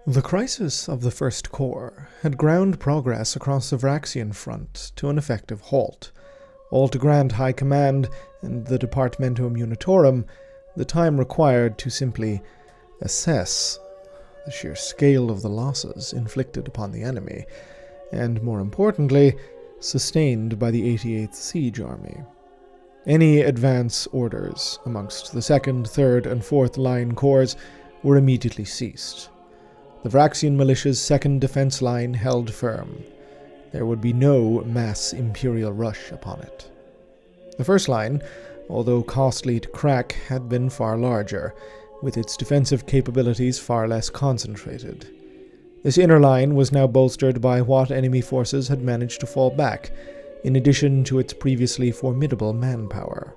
The crisis of the First Corps had ground progress across the Vraxian front to an effective halt. All to Grand High Command and the Departmentum Unitorum, the time required to simply assess the sheer scale of the losses inflicted upon the enemy, and more importantly, sustained by the 88th Siege Army. Any advance orders amongst the 2nd, 3rd, and 4th Line Corps were immediately ceased. The Vraxian militia's 2nd defense line held firm. There would be no mass Imperial rush upon it. The 1st line, although costly to crack, had been far larger, with its defensive capabilities far less concentrated. This inner line was now bolstered by what enemy forces had managed to fall back, in addition to its previously formidable manpower.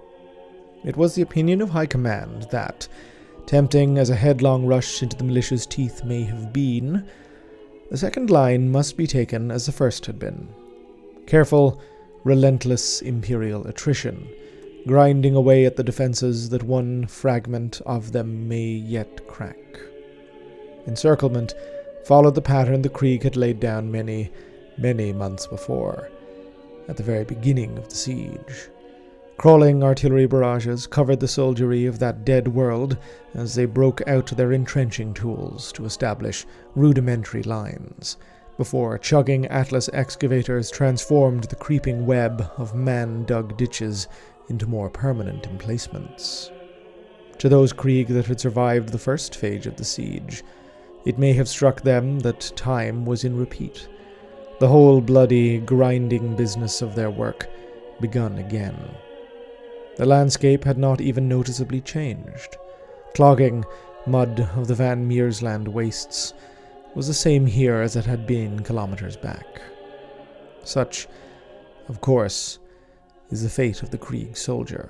It was the opinion of High Command that, tempting as a headlong rush into the militia's teeth may have been, the 2nd line must be taken as the 1st had been. Careful, relentless Imperial attrition, grinding away at the defenses that one fragment of them may yet crack. Encirclement followed the pattern the Krieg had laid down many, many months before, at the very beginning of the siege. Crawling artillery barrages covered the soldiery of that dead world as they broke out their entrenching tools to establish rudimentary lines, before chugging Atlas excavators transformed the creeping web of man-dug ditches into more permanent emplacements. To those Krieg that had survived the first phase of the siege, it may have struck them that time was in repeat, the whole bloody, grinding business of their work begun again. The landscape had not even noticeably changed. Clogging mud of the Van Meersland wastes was the same here as it had been kilometers back. Such, of course, is the fate of the Krieg soldier.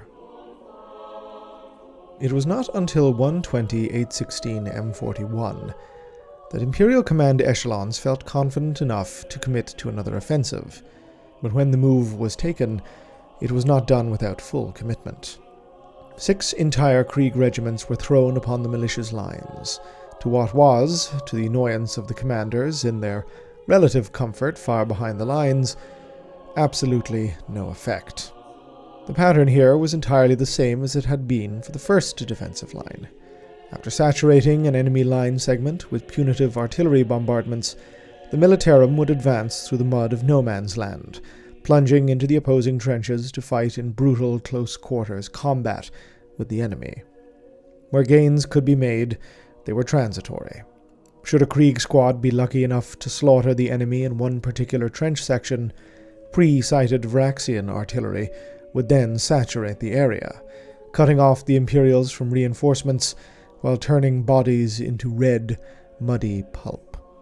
It was not until 1:20-816 M41 that Imperial Command echelons felt confident enough to commit to another offensive, but when the move was taken, it was not done without full commitment. 6 entire Krieg regiments were thrown upon the militia's lines, to what was, to the annoyance of the commanders in their relative comfort far behind the lines, absolutely no effect. The pattern here was entirely the same as it had been for the first defensive line. After saturating an enemy line segment with punitive artillery bombardments, the militarum would advance through the mud of no man's land, plunging into the opposing trenches to fight in brutal close-quarters combat with the enemy. Where gains could be made, they were transitory. Should a Krieg squad be lucky enough to slaughter the enemy in one particular trench section, pre-sighted Vraxian artillery would then saturate the area, cutting off the Imperials from reinforcements while turning bodies into red, muddy pulp.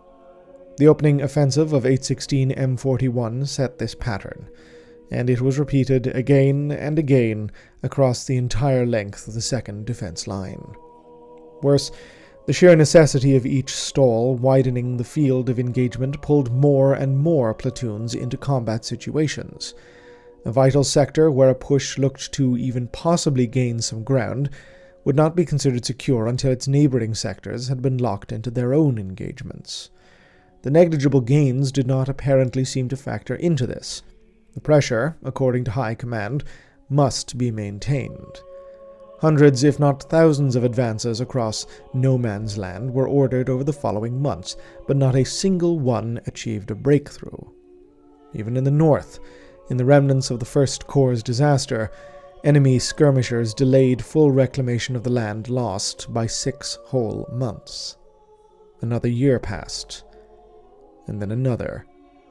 The opening offensive of 816 M41 set this pattern, and it was repeated again and again across the entire length of the 2nd defense line. Worse, the sheer necessity of each stall widening the field of engagement pulled more and more platoons into combat situations. A vital sector where a push looked to even possibly gain some ground would not be considered secure until its neighboring sectors had been locked into their own engagements. The negligible gains did not apparently seem to factor into this. The pressure, according to High Command, must be maintained. Hundreds, if not thousands, of advances across no man's land were ordered over the following months, but not a single one achieved a breakthrough. Even in the north, in the remnants of the First Corps' disaster, enemy skirmishers delayed full reclamation of the land lost by 6 whole months. Another year passed, and then another,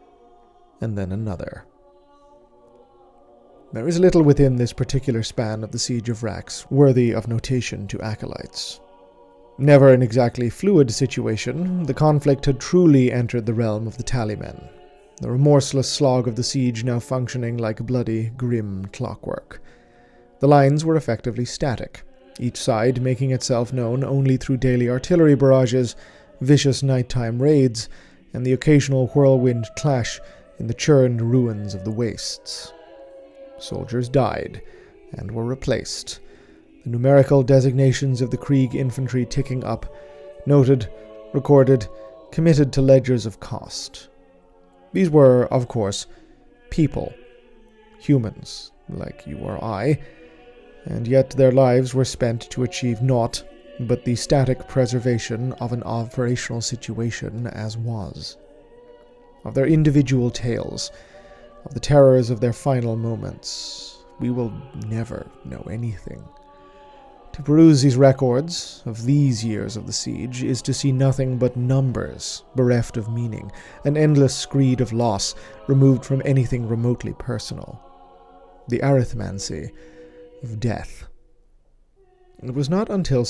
and then another. There is little within this particular span of the Siege of Vrax worthy of notation to acolytes. Never an exactly fluid situation, the conflict had truly entered the realm of the tallymen, the remorseless slog of the siege now functioning like bloody, grim clockwork. The lines were effectively static, each side making itself known only through daily artillery barrages, vicious nighttime raids, and the occasional whirlwind clash in the churned ruins of the wastes. Soldiers died and were replaced, the numerical designations of the Krieg infantry ticking up, noted, recorded, committed to ledgers of cost. These were, of course, people, humans like you or I, and yet their lives were spent to achieve naught but the static preservation of an operational situation as was. Of their individual tales, of the terrors of their final moments, we will never know anything. To peruse these records of these years of the siege is to see nothing but numbers bereft of meaning, an endless screed of loss removed from anything remotely personal. The arithmancy of death. It was not until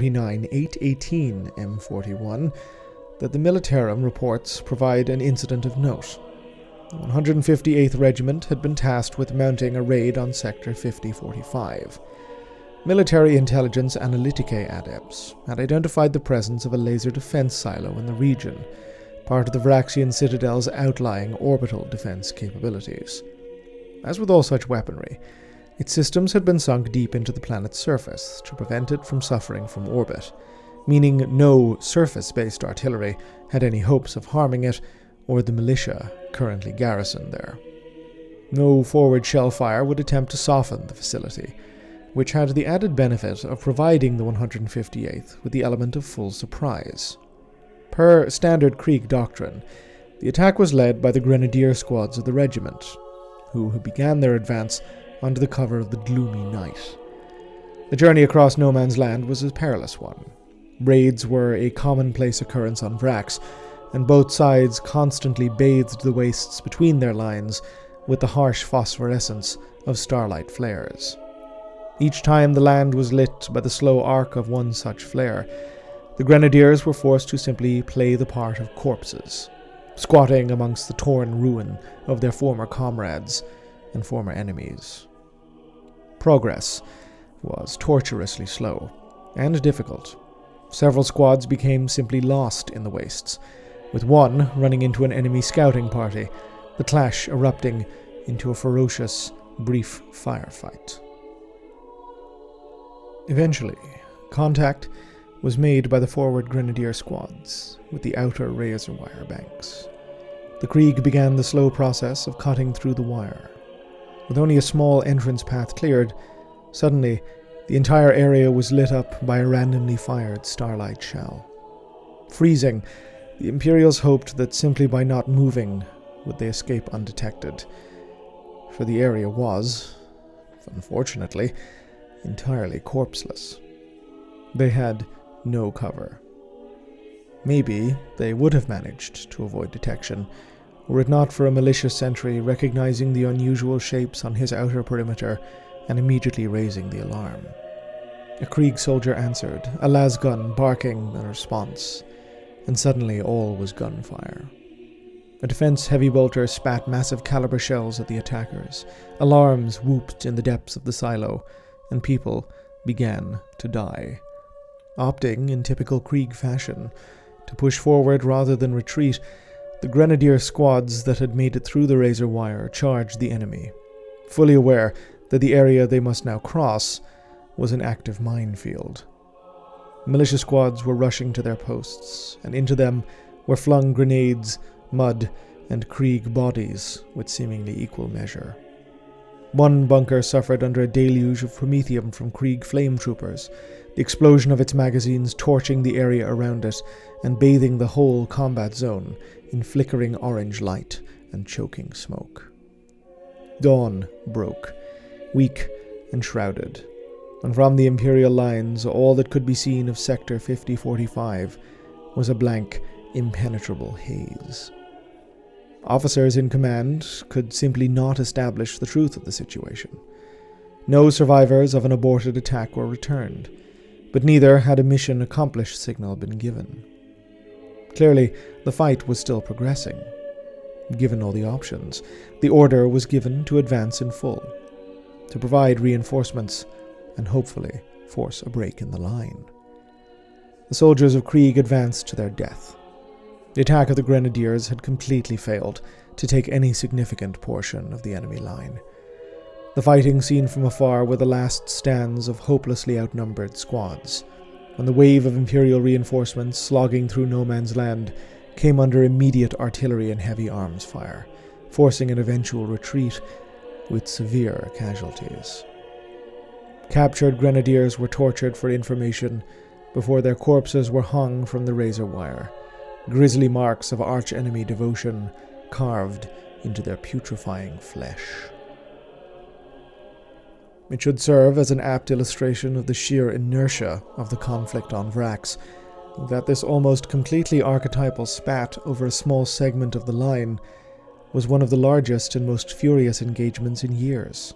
649-818 M41 that the Militarum reports provide an incident of note. The 158th Regiment had been tasked with mounting a raid on Sector 5045. Military intelligence analyticae adepts had identified the presence of a laser defense silo in the region, part of the Vraxian Citadel's outlying orbital defense capabilities. As with all such weaponry, its systems had been sunk deep into the planet's surface to prevent it from suffering from orbit, meaning no surface-based artillery had any hopes of harming it or the militia currently garrisoned there. No forward shell fire would attempt to soften the facility, which had the added benefit of providing the 158th with the element of full surprise. Per standard Krieg doctrine, the attack was led by the grenadier squads of the regiment, who began their advance under the cover of the gloomy night. The journey across no man's land was a perilous one. Raids were a commonplace occurrence on Vrax, and both sides constantly bathed the wastes between their lines with the harsh phosphorescence of starlight flares. Each time the land was lit by the slow arc of one such flare, the grenadiers were forced to simply play the part of corpses, squatting amongst the torn ruin of their former comrades and former enemies. Progress was torturously slow and difficult. Several squads became simply lost in the wastes, with one running into an enemy scouting party, the clash erupting into a ferocious, brief firefight. Eventually, contact was made by the forward grenadier squads with the outer razor wire banks. The Krieg began the slow process of cutting through the wire. With only a small entrance path cleared, suddenly the entire area was lit up by a randomly fired starlight shell. Freezing, the Imperials hoped that simply by not moving would they escape undetected, for the area was, unfortunately, entirely corpseless. They had no cover. Maybe they would have managed to avoid detection, were it not for a militia sentry recognizing the unusual shapes on his outer perimeter and immediately raising the alarm. A Krieg soldier answered, a lasgun barking in response, and suddenly all was gunfire. A defense heavy bolter spat massive caliber shells at the attackers. Alarms whooped in the depths of the silo, and people began to die. Opting, in typical Krieg fashion, to push forward rather than retreat, the grenadier squads that had made it through the razor wire charged the enemy, fully aware that the area they must now cross was an active minefield. Militia squads were rushing to their posts, and into them were flung grenades, mud, and Krieg bodies with seemingly equal measure. One bunker suffered under a deluge of promethium from Krieg flame troopers, the explosion of its magazines torching the area around it and bathing the whole combat zone in flickering orange light and choking smoke. Dawn broke, weak and shrouded, and from the Imperial lines all that could be seen of Sector 5045 was a blank, impenetrable haze. Officers in command could simply not establish the truth of the situation. No survivors of an aborted attack were returned, but neither had a mission accomplished signal been given. Clearly, the fight was still progressing. Given all the options, the order was given to advance in full, to provide reinforcements, and hopefully force a break in the line. The soldiers of Krieg advanced to their death. The attack of the Grenadiers had completely failed to take any significant portion of the enemy line. The fighting seen from afar were the last stands of hopelessly outnumbered squads, when the wave of Imperial reinforcements slogging through no man's land came under immediate artillery and heavy arms fire, forcing an eventual retreat with severe casualties. Captured grenadiers were tortured for information before their corpses were hung from the razor wire, grisly marks of arch-enemy devotion carved into their putrefying flesh. It should serve as an apt illustration of the sheer inertia of the conflict on Vrax that this almost completely archetypal spat over a small segment of the line was one of the largest and most furious engagements in years.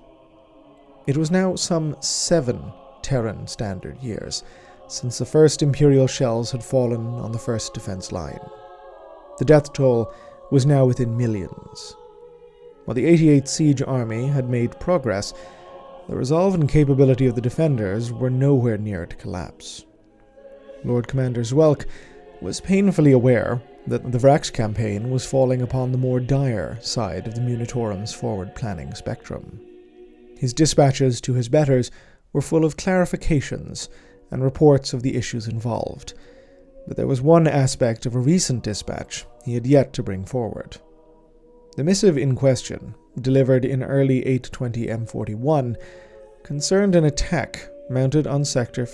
It was now some 7 Terran Standard years since the first Imperial shells had fallen on the first defense line. The death toll was now within millions. While the 88th Siege Army had made progress, the resolve and capability of the defenders were nowhere near to collapse. Lord Commander Zwelk was painfully aware that the Vrax campaign was falling upon the more dire side of the Munitorum's forward-planning spectrum. His dispatches to his betters were full of clarifications and reports of the issues involved, but there was one aspect of a recent dispatch he had yet to bring forward. The missive in question, delivered in early 820 M41, concerned an attack mounted on Sector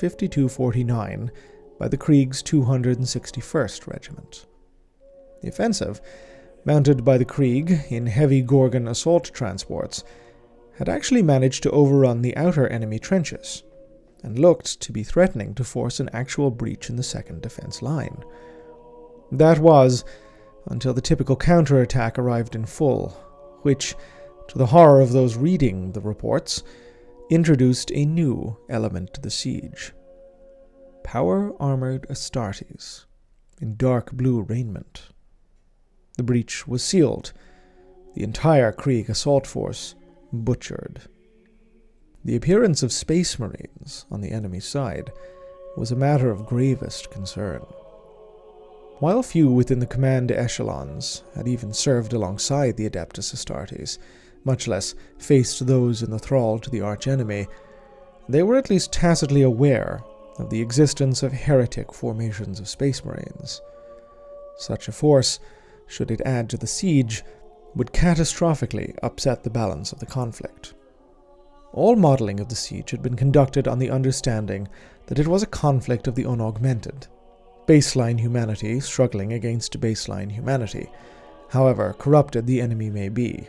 5249 by the Krieg's 261st Regiment. The offensive, mounted by the Krieg in heavy Gorgon assault transports, had actually managed to overrun the outer enemy trenches, and looked to be threatening to force an actual breach in the second defense line. That was, until the typical counterattack arrived in full, which, to the horror of those reading the reports, introduced a new element to the siege. Power-armored Astartes, in dark blue raiment. The breach was sealed, the entire Krieg assault force butchered. The appearance of Space Marines on the enemy side was a matter of gravest concern. While few within the command echelons had even served alongside the Adeptus Astartes, much less faced those in the thrall to the archenemy, they were at least tacitly aware of the existence of heretic formations of Space Marines. Such a force, should it add to the siege, would catastrophically upset the balance of the conflict. All modeling of the siege had been conducted on the understanding that it was a conflict of the unaugmented, baseline humanity struggling against baseline humanity, however corrupted the enemy may be.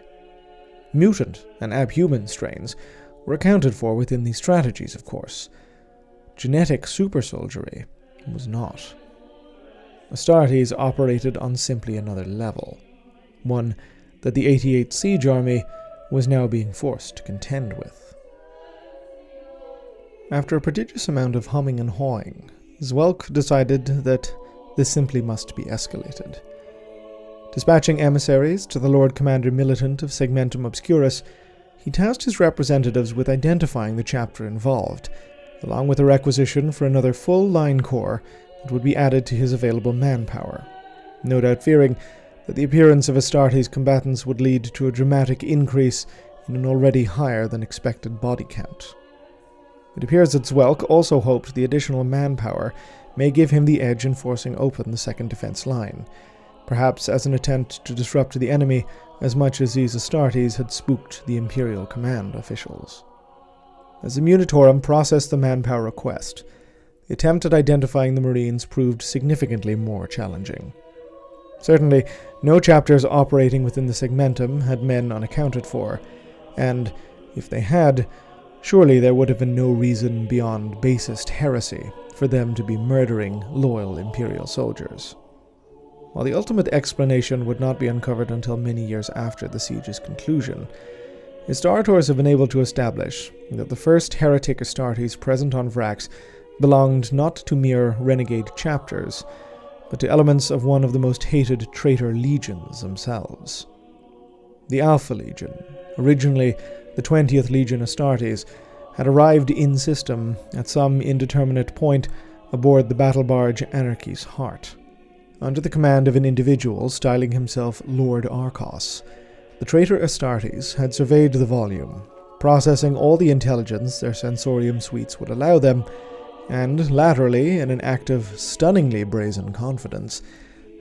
Mutant and abhuman strains were accounted for within these strategies, of course. Genetic supersoldiery was not. Astartes operated on simply another level, one that the 88th Siege Army was now being forced to contend with. After a prodigious amount of humming and hawing, Zwelk decided that this simply must be escalated. Dispatching emissaries to the Lord Commander Militant of Segmentum Obscurus, he tasked his representatives with identifying the chapter involved, along with a requisition for another full line corps that would be added to his available manpower, no doubt fearing that the appearance of Astartes combatants would lead to a dramatic increase in an already higher than expected body count. It appears that Zwelk also hoped the additional manpower may give him the edge in forcing open the second defense line, perhaps as an attempt to disrupt the enemy as much as these Astartes had spooked the Imperial Command officials. As the Munitorum processed the manpower request, the attempt at identifying the Marines proved significantly more challenging. Certainly, no chapters operating within the Segmentum had men unaccounted for, and, if they had, surely there would have been no reason beyond basest heresy for them to be murdering loyal Imperial soldiers. While the ultimate explanation would not be uncovered until many years after the siege's conclusion, historians have been able to establish that the first heretic Astartes present on Vrax belonged not to mere renegade chapters, but to elements of one of the most hated traitor legions themselves. The Alpha Legion, originally the 20th Legion Astartes, had arrived in system at some indeterminate point aboard the battle barge Anarchy's Heart. Under the command of an individual styling himself Lord Arcos, the traitor Astartes had surveyed the volume, processing all the intelligence their sensorium suites would allow them, and, laterally, in an act of stunningly brazen confidence,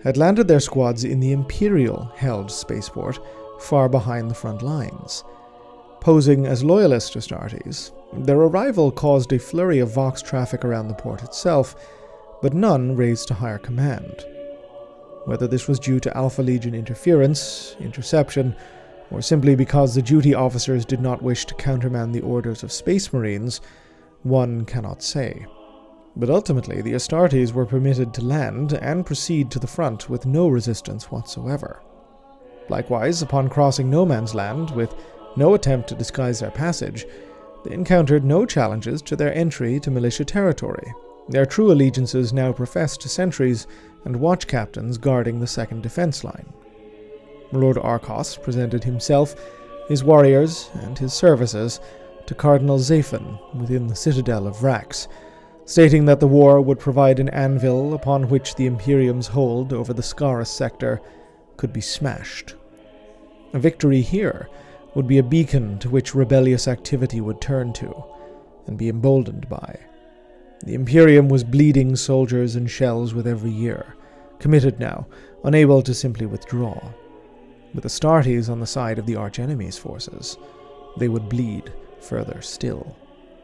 had landed their squads in the Imperial-held spaceport, far behind the front lines. Posing as loyalist Astartes, their arrival caused a flurry of Vox traffic around the port itself, but none raised to higher command. Whether this was due to Alpha Legion interference, interception, or simply because the duty officers did not wish to countermand the orders of Space Marines, one cannot say. But ultimately, the Astartes were permitted to land and proceed to the front with no resistance whatsoever. Likewise, upon crossing no man's land, with no attempt to disguise their passage, they encountered no challenges to their entry to militia territory, their true allegiances now professed to sentries and watch captains guarding the second defense line. Lord Arcos presented himself, his warriors, and his services to Cardinal Zaphon within the citadel of Vrax, stating that the war would provide an anvil upon which the Imperium's hold over the Scaris sector could be smashed. A victory here would be a beacon to which rebellious activity would turn to and be emboldened by. The Imperium was bleeding soldiers and shells with every year, committed now, unable to simply withdraw. With Astartes on the side of the arch-enemy's forces, they would bleed further still.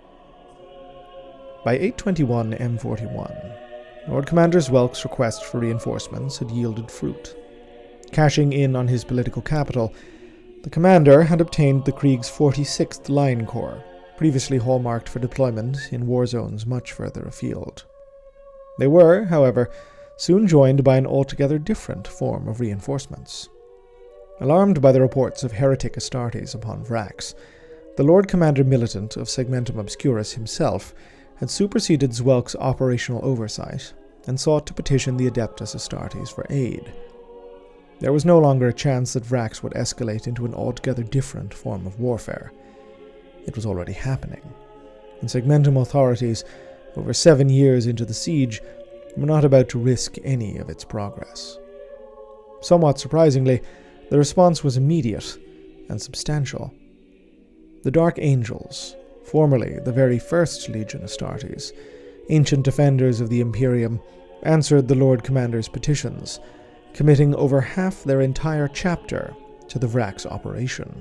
By 821 M41, Lord Commander Zwelk's request for reinforcements had yielded fruit. Cashing in on his political capital, the commander had obtained the Krieg's 46th Line Corps, previously hallmarked for deployment in war zones much further afield. They were, however, soon joined by an altogether different form of reinforcements. Alarmed by the reports of heretic Astartes upon Vrax, the Lord Commander Militant of Segmentum Obscurus himself had superseded Zwelk's operational oversight and sought to petition the Adeptus Astartes for aid. There was no longer a chance that Vrax would escalate into an altogether different form of warfare. It was already happening, and Segmentum authorities, over 7 years into the siege, were not about to risk any of its progress. Somewhat surprisingly, the response was immediate and substantial. The Dark Angels, formerly the very first Legion Astartes, ancient defenders of the Imperium, answered the Lord Commander's petitions, committing over half their entire chapter to the Vrax operation.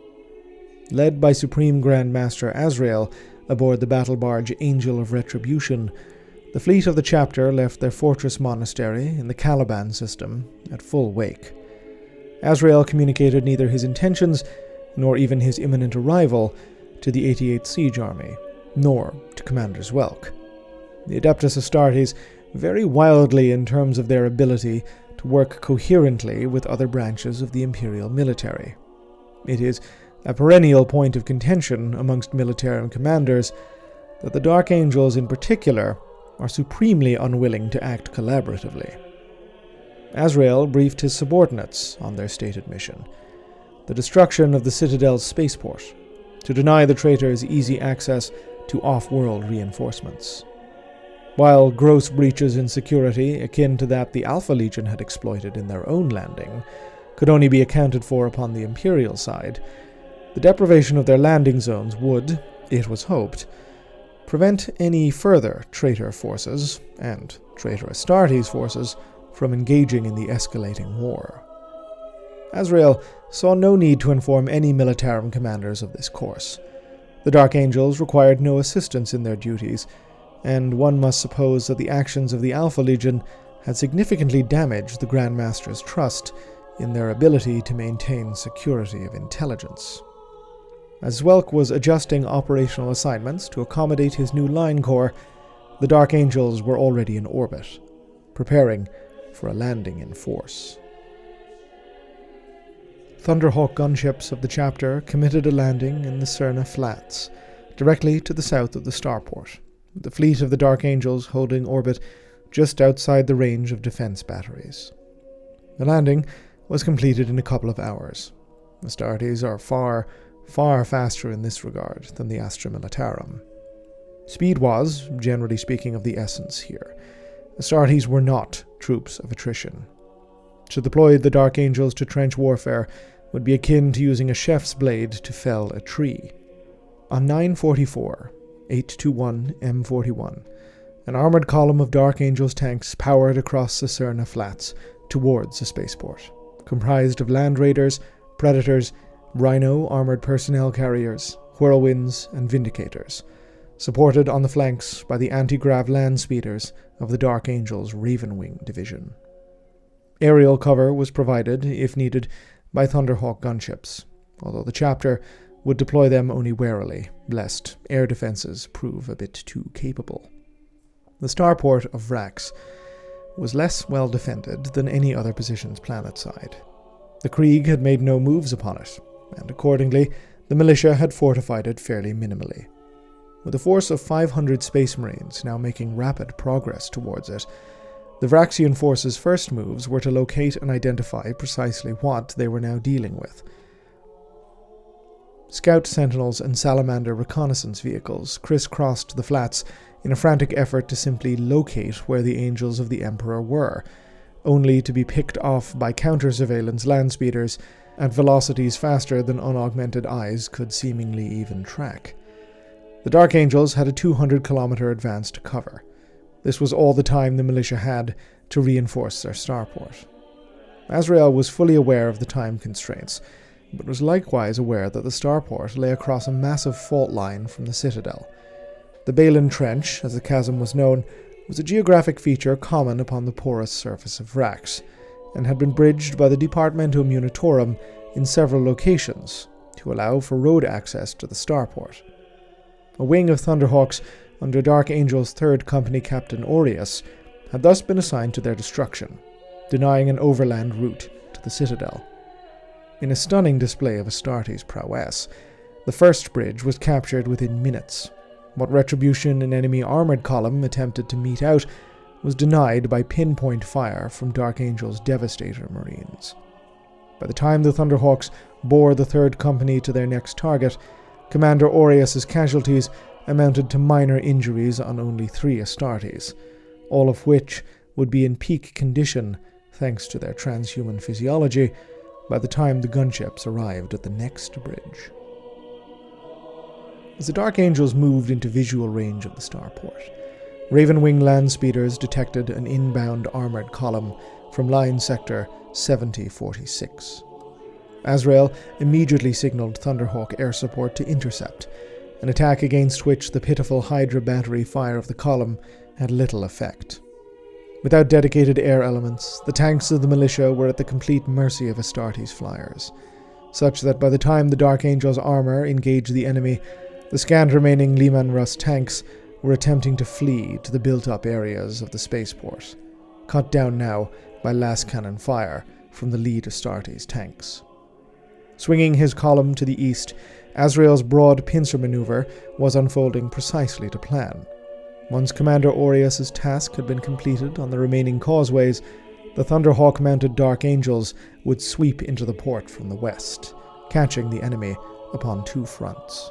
Led by Supreme Grand Master Azrael aboard the battle barge Angel of Retribution, the fleet of the chapter left their fortress monastery in the Caliban system at full wake. Azrael communicated neither his intentions nor even his imminent arrival to the 88th Siege Army, nor to Commander Zwelk. The Adeptus Astartes vary wildly in terms of their ability to work coherently with other branches of the Imperial military. It is a perennial point of contention amongst Militarum commanders that the Dark Angels in particular are supremely unwilling to act collaboratively. Azrael briefed his subordinates on their stated mission, the destruction of the Citadel's spaceport, to deny the traitors easy access to off-world reinforcements. While gross breaches in security, akin to that the Alpha Legion had exploited in their own landing, could only be accounted for upon the Imperial side, the deprivation of their landing zones would, it was hoped, prevent any further traitor forces, and traitor Astartes forces, from engaging in the escalating war. Azrael saw no need to inform any Militarum commanders of this course. The Dark Angels required no assistance in their duties, and one must suppose that the actions of the Alpha Legion had significantly damaged the Grand Master's trust in their ability to maintain security of intelligence. As Zwelk was adjusting operational assignments to accommodate his new line corps, the Dark Angels were already in orbit, preparing for a landing in force. Thunderhawk gunships of the chapter committed a landing in the Cerna Flats, directly to the south of the starport, the fleet of the Dark Angels holding orbit just outside the range of defense batteries. The landing was completed in a couple of hours. Astartes are far faster in this regard than the Astra Militarum. Speed was, generally speaking, of the essence here. Astartes were not troops of attrition. To deploy the Dark Angels to trench warfare would be akin to using a chef's blade to fell a tree. On 9/44, 821 M41, an armored column of Dark Angels tanks powered across the Cerna Flats towards the spaceport, comprised of Land Raiders, Predators, Rhino armored personnel carriers, Whirlwinds, and Vindicators, supported on the flanks by the anti-grav land speeders of the Dark Angels Ravenwing Division. Aerial cover was provided, if needed, by Thunderhawk gunships, although the chapter would deploy them only warily, lest air defenses prove a bit too capable. The starport of Vrax was less well defended than any other positions planetside. The Krieg had made no moves upon it, and accordingly, the militia had fortified it fairly minimally. With a force of 500 Space Marines now making rapid progress towards it, the Vraxian force's first moves were to locate and identify precisely what they were now dealing with. Scout Sentinels and Salamander reconnaissance vehicles crisscrossed the flats in a frantic effort to simply locate where the Angels of the Emperor were, only to be picked off by counter-surveillance land speeders at velocities faster than unaugmented eyes could seemingly even track. The Dark Angels had a 200-kilometer advance to cover. This was all the time the militia had to reinforce their starport. Azrael was fully aware of the time constraints, but was likewise aware that the starport lay across a massive fault line from the Citadel. The Balin Trench, as the chasm was known, was a geographic feature common upon the porous surface of Vrax, and had been bridged by the Departmentum Unitorum in several locations to allow for road access to the starport. A wing of Thunderhawks under Dark Angel's 3rd Company Captain Aureus had thus been assigned to their destruction, denying an overland route to the Citadel. In a stunning display of Astartes' prowess, the first bridge was captured within minutes. What retribution an enemy armored column attempted to mete out was denied by pinpoint fire from Dark Angel's Devastator Marines. By the time the Thunderhawks bore the 3rd Company to their next target, Commander Aureus's casualties amounted to minor injuries on only 3 Astartes, all of which would be in peak condition thanks to their transhuman physiology by the time the gunships arrived at the next bridge. As the Dark Angels moved into visual range of the starport, Ravenwing land speeders detected an inbound armored column from line sector 7046. Azrael immediately signaled Thunderhawk air support to intercept, an attack against which the pitiful Hydra battery fire of the column had little effect. Without dedicated air elements, the tanks of the militia were at the complete mercy of Astartes flyers, such that by the time the Dark Angel's armor engaged the enemy, the scant remaining Leman Russ tanks were attempting to flee to the built-up areas of the spaceport, cut down now by las-cannon fire from the lead Astartes tanks. Swinging his column to the east, Azrael's broad pincer maneuver was unfolding precisely to plan. Once Commander Aureus's task had been completed on the remaining causeways, the Thunderhawk-mounted Dark Angels would sweep into the port from the west, catching the enemy upon 2 fronts.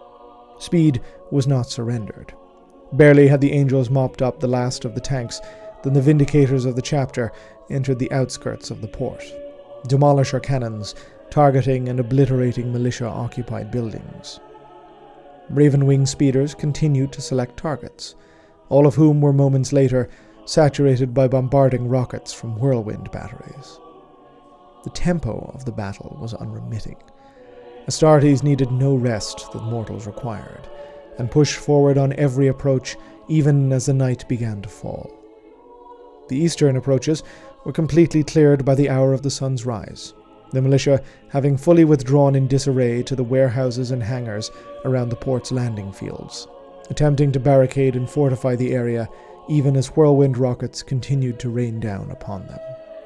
Speed was not surrendered. Barely had the Angels mopped up the last of the tanks than the Vindicators of the chapter entered the outskirts of the port, demolisher cannons targeting and obliterating militia-occupied buildings. Ravenwing speeders continued to select targets, all of whom were moments later saturated by bombarding rockets from whirlwind batteries. The tempo of the battle was unremitting. Astartes needed no rest that mortals required, and pushed forward on every approach even as the night began to fall. The eastern approaches were completely cleared by the hour of the sun's rise, the militia having fully withdrawn in disarray to the warehouses and hangars around the port's landing fields, attempting to barricade and fortify the area even as whirlwind rockets continued to rain down upon them.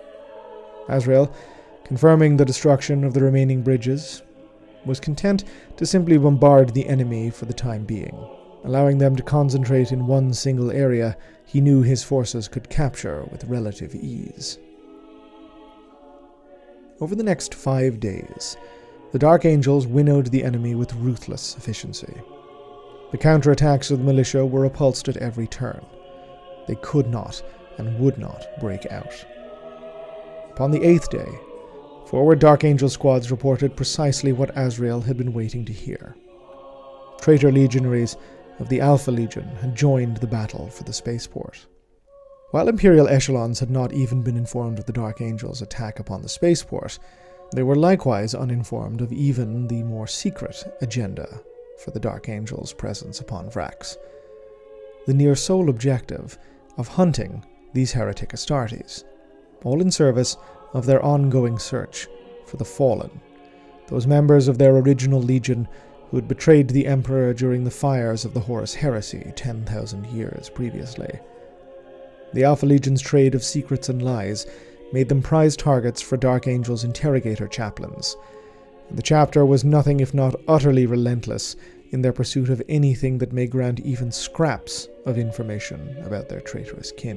Azrael, confirming the destruction of the remaining bridges, was content to simply bombard the enemy for the time being, allowing them to concentrate in one single area he knew his forces could capture with relative ease. Over the next 5 days, the Dark Angels winnowed the enemy with ruthless efficiency. The counterattacks of the militia were repulsed at every turn. They could not and would not break out. Upon the 8th day, forward Dark Angel squads reported precisely what Azrael had been waiting to hear. Traitor legionaries of the Alpha Legion had joined the battle for the spaceport. While Imperial echelons had not even been informed of the Dark Angels' attack upon the spaceport, they were likewise uninformed of even the more secret agenda for the Dark Angels' presence upon Vrax. The near sole objective of hunting these heretic Astartes, all in service of their ongoing search for the Fallen, those members of their original legion who had betrayed the Emperor during the fires of the Horus Heresy 10,000 years previously. The Alpha Legion's trade of secrets and lies made them prize targets for Dark Angel's interrogator chaplains, and the chapter was nothing if not utterly relentless in their pursuit of anything that may grant even scraps of information about their traitorous kin.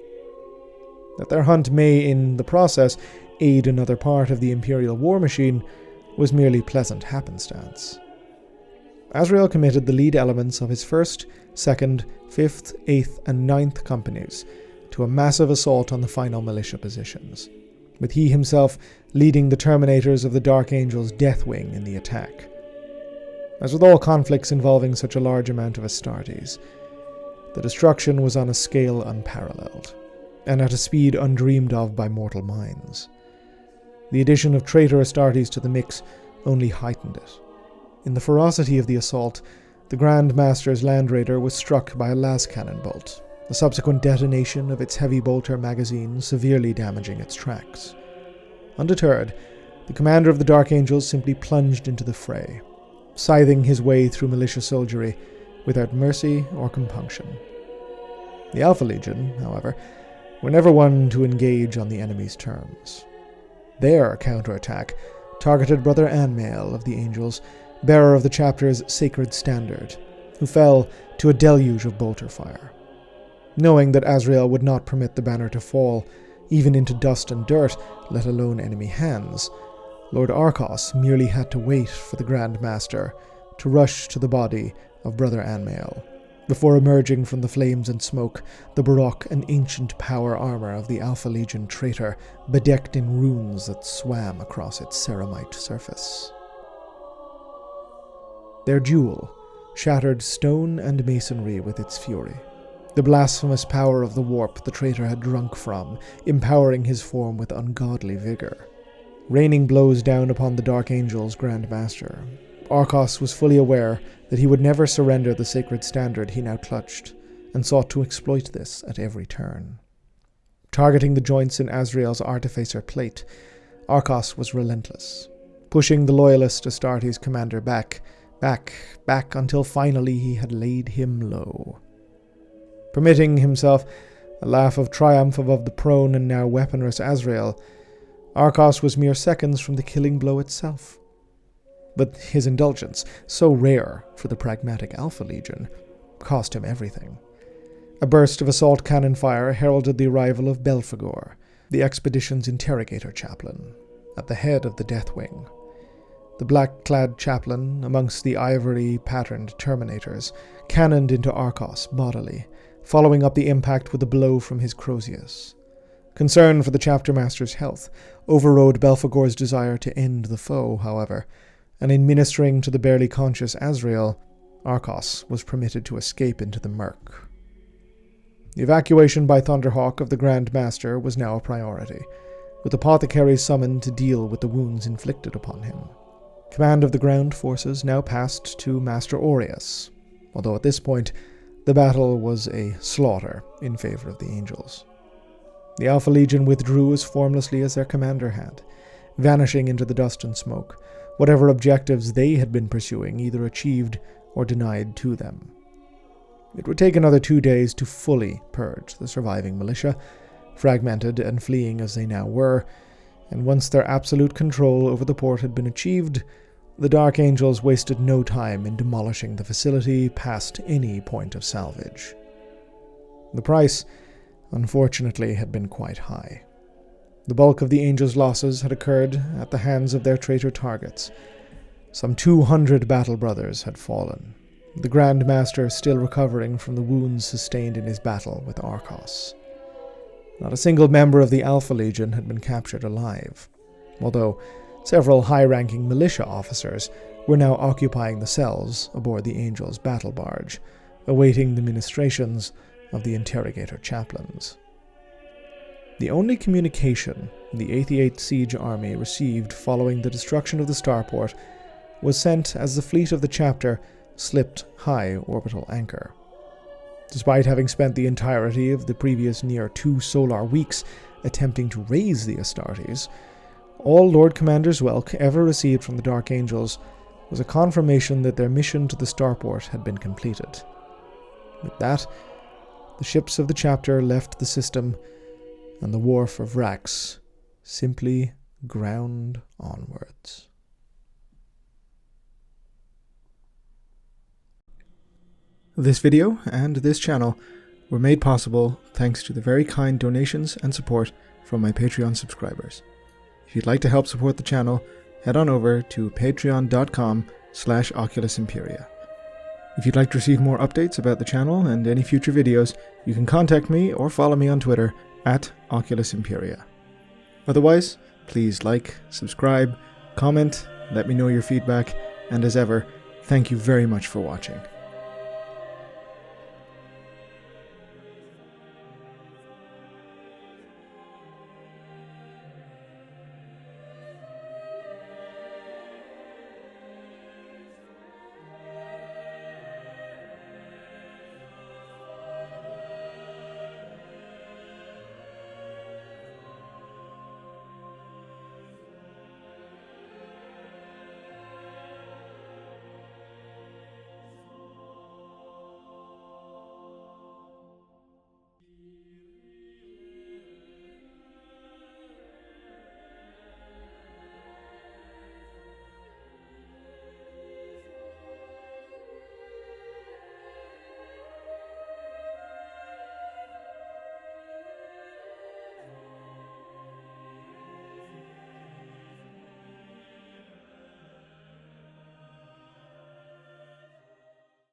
That their hunt may, in the process, aid another part of the Imperial war machine was merely pleasant happenstance. Azrael committed the lead elements of his 1st, 2nd, 5th, 8th, and 9th companies to a massive assault on the final militia positions, with he himself leading the Terminators of the Dark Angel's Death Wing in the attack. As with all conflicts involving such a large amount of Astartes, the destruction was on a scale unparalleled, and at a speed undreamed of by mortal minds. The addition of traitor Astartes to the mix only heightened it. In the ferocity of the assault, the Grand Master's Land Raider was struck by a las cannon bolt, the subsequent detonation of its heavy bolter magazine severely damaging its tracks. Undeterred, the commander of the Dark Angels simply plunged into the fray, scything his way through militia soldiery without mercy or compunction. The Alpha Legion, however, were never one to engage on the enemy's terms. Their counterattack targeted Brother Anmael of the Angels, bearer of the chapter's sacred standard, who fell to a deluge of bolter fire. Knowing that Azrael would not permit the banner to fall, even into dust and dirt, let alone enemy hands, Lord Arcos merely had to wait for the Grand Master to rush to the body of Brother Anmael, before emerging from the flames and smoke, the baroque and ancient power armor of the Alpha Legion traitor, bedecked in runes that swam across its ceramite surface. Their duel shattered stone and masonry with its fury, the blasphemous power of the warp the traitor had drunk from, empowering his form with ungodly vigor. Raining blows down upon the Dark Angel's Grand Master, Arcos was fully aware that he would never surrender the sacred standard he now clutched, and sought to exploit this at every turn. Targeting the joints in Azrael's artificer plate, Arcos was relentless, pushing the loyalist Astartes commander back until finally he had laid him low. Permitting himself a laugh of triumph above the prone and now weaponless Azrael, Arcos was mere seconds from the killing blow itself. But his indulgence, so rare for the pragmatic Alpha Legion, cost him everything. A burst of assault cannon fire heralded the arrival of Belphegor, the expedition's interrogator chaplain, at the head of the Death Wing. The black-clad chaplain, amongst the ivory-patterned Terminators, cannoned into Arcos bodily, following up the impact with a blow from his Crozius. Concern for the chapter master's health overrode Belphegor's desire to end the foe, however, and in ministering to the barely conscious Azrael, Arcos was permitted to escape into the murk. The evacuation by Thunderhawk of the Grand Master was now a priority, with apothecaries summoned to deal with the wounds inflicted upon him. Command of the ground forces now passed to Master Aureus, although at this point the battle was a slaughter in favor of the Angels. The Alpha Legion withdrew as formlessly as their commander had, vanishing into the dust and smoke, whatever objectives they had been pursuing either achieved or denied to them. It would take another 2 days to fully purge the surviving militia, fragmented and fleeing as they now were, and once their absolute control over the port had been achieved, the Dark Angels wasted no time in demolishing the facility past any point of salvage. The price, unfortunately, had been quite high. The bulk of the Angels' losses had occurred at the hands of their traitor targets. Some 200 battle brothers had fallen, the Grand Master still recovering from the wounds sustained in his battle with Arcos. Not a single member of the Alpha Legion had been captured alive, although several high-ranking militia officers were now occupying the cells aboard the Angels' battle barge, awaiting the ministrations of the interrogator chaplains. The only communication the 88th Siege Army received following the destruction of the starport was sent as the fleet of the chapter slipped high orbital anchor. Despite having spent the entirety of the previous near 2 solar weeks attempting to raise the Astartes, all Lord Commander Zwelk ever received from the Dark Angels was a confirmation that their mission to the starport had been completed. With that, the ships of the chapter left the system, and the wharf of Vrax simply ground onwards. This video and this channel were made possible thanks to the very kind donations and support from my Patreon subscribers. If you'd like to help support the channel, head on over to patreon.com/OculusImperia. If you'd like to receive more updates about the channel and any future videos, you can contact me or follow me on Twitter @OculusImperia. Otherwise, please like, subscribe, comment, let me know your feedback, and as ever, thank you very much for watching.